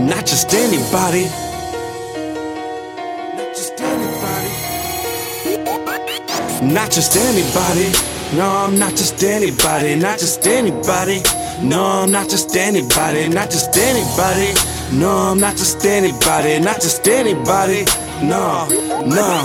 not just anybody. Not just anybody. Not just anybody. No, I'm not just anybody. Not just anybody. No, I'm not just anybody. Not just anybody. No, I'm not just anybody. Not just anybody. No, no.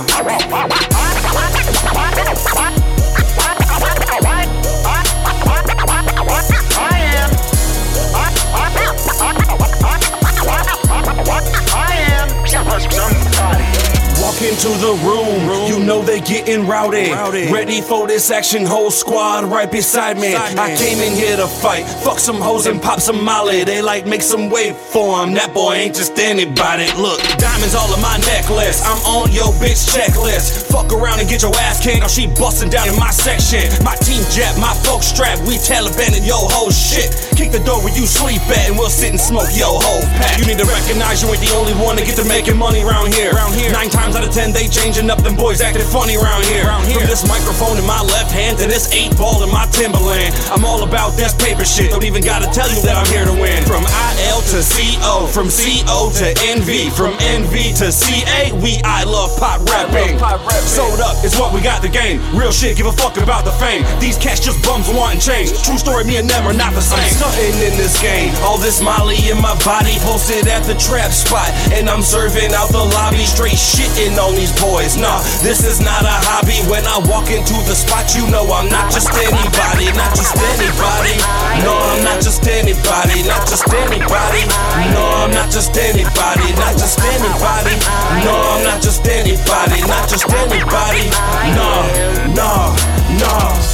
Walk into the room, you know they getting rowdy. Ready for this action, whole squad right beside me. I came in here to fight, fuck some hoes and pop some molly. They like make some weight for him, that boy ain't just anybody. Look, diamonds all in my necklace, I'm on your bitch checklist. Fuck around and get your ass kicked, or she bustin' down in my section. My team jet, my folks strapped, we Taliban and yo whole shit. Kick the door where you sleep at and we'll sit and smoke yo whole pack. You need to recognize you ain't the only one to get to making money round here. 9 times out of 10 they changing up, them boys acting funny round here. From this microphone in my left hand to this 8-ball in my Timberland, I'm all about this paper shit, don't even gotta tell you that I'm here to win. From IL to CO, from CO to NV, from NV to CA, I love pop rapping. Sold up, it's what we got the game. Real shit, give a fuck about the fame. These cats just bums wanting change. True story, me and them are not the same. I'm stunting in this game, all this molly in my body, posted at the trap spot, and I'm serving out the lobby, straight shitting on these boys. Nah, this is not a hobby. When I walk into the spot, you know I'm not just anybody. Not just anybody. No, I'm not just anybody. Not just anybody. No, I'm not just anybody. Not just anybody. No, I'm not just anybody. Not just anybody. No, no, no.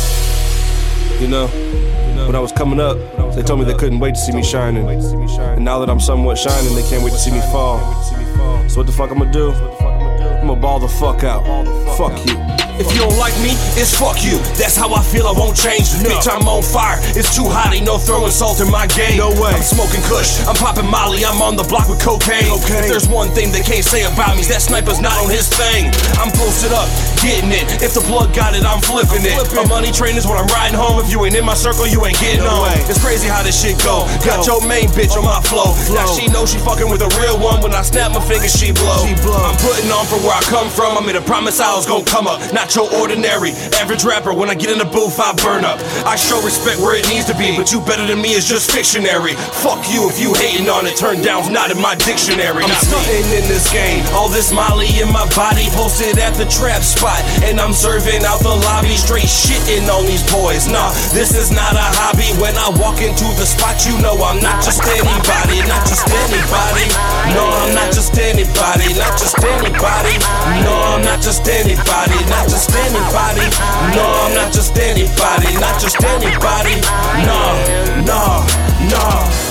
You know, when I was coming up, they told me they couldn't wait to see me shining. And now that I'm somewhat shining, they can't wait to see me fall. So what the fuck I'm gonna do? I'm gonna ball the fuck out. Fuck you. If you don't like me, it's fuck you. That's how I feel, I won't change. Bitch, I'm on fire, it's too hot, ain't no throwing salt in my game. No way. I'm smoking kush, I'm popping molly, I'm on the block with cocaine. If there's one thing they can't say about me, is that sniper's not on his thing. I'm posted up, getting it. If the plug got it, I'm flipping it. A money train is when I'm riding home. If you ain't in my circle, you ain't getting on. It's crazy how this shit go. Got your main bitch on my flow. Now she know she fucking with a real one. When I snap my fingers, she blow. I'm putting on for where I come from. I made a promise I was gonna come up. Not your ordinary average rapper. When I get in the booth, I burn up. I show respect where it needs to be, but you better than me is just fictionary. Fuck you if you hating on it. Turn down's not in my dictionary. I'm stunting in this game, all this molly in my body, posted at the trap spot, and I'm serving out the lobby, straight shitting on these boys. Nah, this is not a hobby. When I walk into the spot, you know I'm not just anybody. Not just anybody. No, I'm not just anybody. Not just anybody. No, I'm not just anybody. Not just anybody. No, I'm not just anybody. Not just anybody. No, no, no.